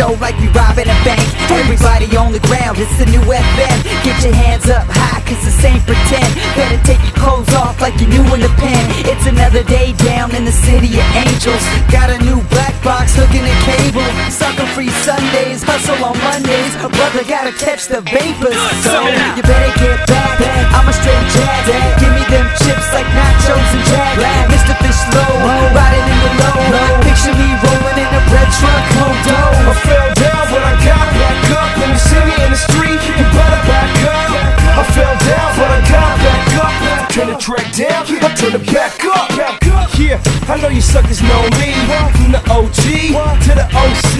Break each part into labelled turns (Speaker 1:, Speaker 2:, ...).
Speaker 1: know, like we robbing a bank. Everybody on the ground, it's the new FM. Get your hands up high, cause this ain't pretend. Better take your clothes off like you knew in the pen. It's another day down in the city of angels. Got a new black box hooking a cable. Sucker free Sundays, hustle on Mondays. Brother gotta catch the vapors, so you better get back. I'm a straight jag, give me them chips like nachos and jag. Mr. Fish Low, riding in the low. Picture me rolling in a bread truck, Hodo.
Speaker 2: I fell down but I got back up. When you see me in the street, you better back up. I fell down but I got back up. Turn the track down, I turn it back up. Yeah, I know you suckers know me. From the OG to the OC,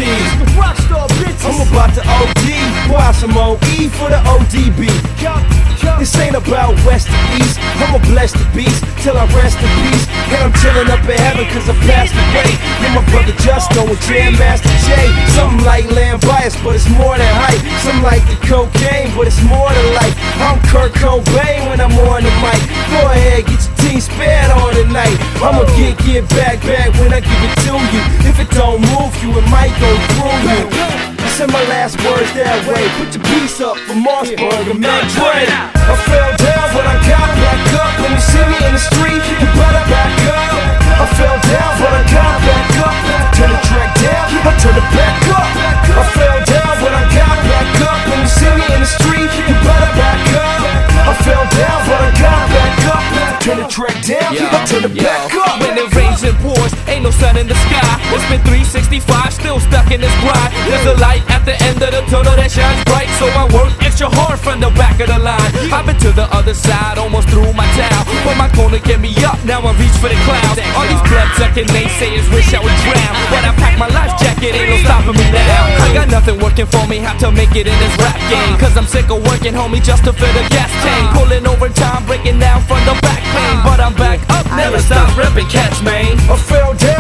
Speaker 2: I'm about to OD. Why some OE for the ODB? This ain't about west to east. I'ma bless the beast till I rest in peace. And I'm chillin' up in heaven cause I passed away. And my brother Justo with Jam Master Jay. Something like land bias, but it's more than hype. Something like the cocaine, but it's more than life. I'm Kurt Cobain when I'm on the mic. Go ahead, get your team spared on tonight. I'ma get back when I give it to you. If it don't move you, it might go through you. I said my last words that way. Put your piece up for Mossberg and Mac Dre. I fell down but I got back up. When you see me in the street, you better back up. I fell down but I got back up. Turn the track down, I turn it back up. I fell down but I got back up. When you see me in the street, you better back up. I fell down but I got back up. Turn the track down, I turn it back up.
Speaker 3: When it rains and pours, ain't no sun in the sky. It's been 365, still stuck in this grind. There's a light at the end of the tunnel that shines bright, so I work extra hard from the back of the line. I've been to the other side, almost through my town, but my corner get me up, now I reach for the clouds. All these blood-sucking naysayers wish I would drown, but I pack my life jacket, ain't no stopping me now. I got nothing working for me, have to make it in this rap game, cause I'm sick of working, homie, just to fill the gas tank. Pulling overtime, breaking down from the back pain, but I'm back up, never stop ripping, catch, man.
Speaker 2: I fell down